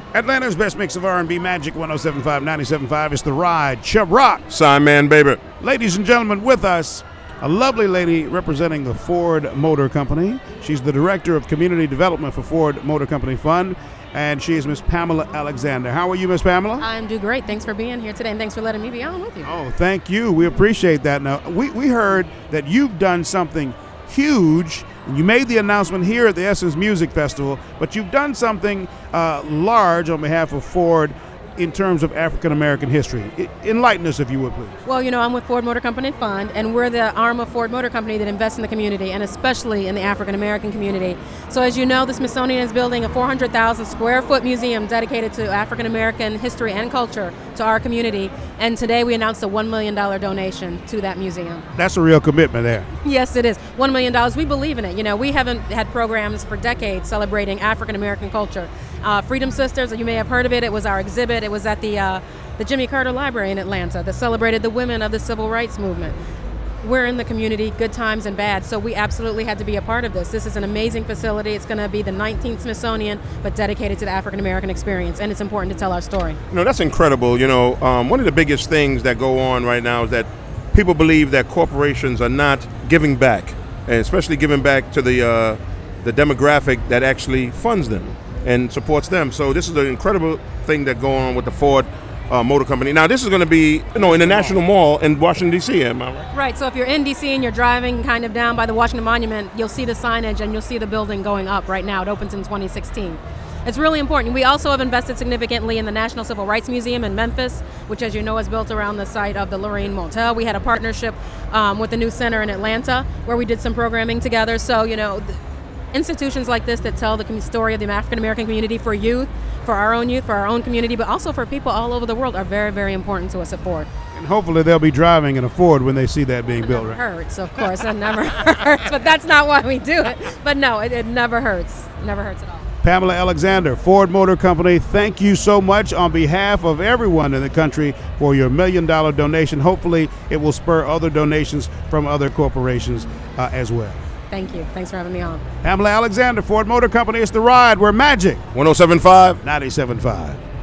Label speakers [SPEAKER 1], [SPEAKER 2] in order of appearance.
[SPEAKER 1] Atlanta's best mix of R&B magic 107.5, 97.5. It's The Ride. Chubb Rock.
[SPEAKER 2] Sign man, baby.
[SPEAKER 1] Ladies and gentlemen, with us, a lovely lady representing the Ford Motor Company. She's the Director of Community Development for Ford Motor Company Fund, and she is Miss Pamela Alexander. How are you, Miss Pamela?
[SPEAKER 3] I'm doing great. Thanks for being here today, and thanks for letting me be on with you.
[SPEAKER 1] Oh, thank you. We appreciate that. Now, we heard that you've done something huge. You made the announcement here at the Essence Music Festival, but you've done something large on behalf of Ford in terms of African American history. Enlighten us, if you would, please.
[SPEAKER 3] Well, I'm with Ford Motor Company Fund, and we're the arm of Ford Motor Company that invests in the community, and especially in the African American community. So as you know, the Smithsonian is building a 400,000 square foot museum dedicated to African American history and culture to our community, and today we announced a $1 million donation to that museum.
[SPEAKER 1] That's a real commitment there.
[SPEAKER 3] Yes, it is. $1 million. We believe in it. We haven't had programs for decades celebrating African American culture. Freedom Sisters, you may have heard of it. It was our exhibit. It was at the Jimmy Carter Library in Atlanta that celebrated the women of the civil rights movement. We're in the community, good times and bad, so we absolutely had to be a part of this. This is an amazing facility. It's going to be the 19th Smithsonian, but dedicated to the African American experience, and it's important to tell our story.
[SPEAKER 2] That's incredible. One of the biggest things that go on right now is that people believe that corporations are not giving back, and especially giving back to the demographic that actually funds them and supports them. So this is an incredible thing that go on with the Ford Motor Company. Now, this is going to be, in the National Mall in Washington, D.C., am I right?
[SPEAKER 3] Right, so if you're in D.C. and you're driving kind of down by the Washington Monument, you'll see the signage and you'll see the building going up right now. It opens in 2016. It's really important. We also have invested significantly in the National Civil Rights Museum in Memphis, which, as you know, is built around the site of the Lorraine Motel. We had a partnership with the new center in Atlanta where we did some programming together. So, institutions like this that tell the story of the African American community for youth, for our own community, but also for people all over the world are very, very important to us at Ford.
[SPEAKER 1] And hopefully they'll be driving in a Ford when they see that being built, right?
[SPEAKER 3] It never hurts, of course. It never hurts, but that's not why we do it. But no, it never hurts. It never hurts at all.
[SPEAKER 1] Pamela Alexander, Ford Motor Company, thank you so much on behalf of everyone in the country for your $1 million donation. Hopefully it will spur other donations from other corporations as well.
[SPEAKER 3] Thank you. Thanks for having me on.
[SPEAKER 1] Pamela Alexander, Ford Motor Company. It's The Ride. We're Magic
[SPEAKER 2] 107.5.
[SPEAKER 1] 97.5.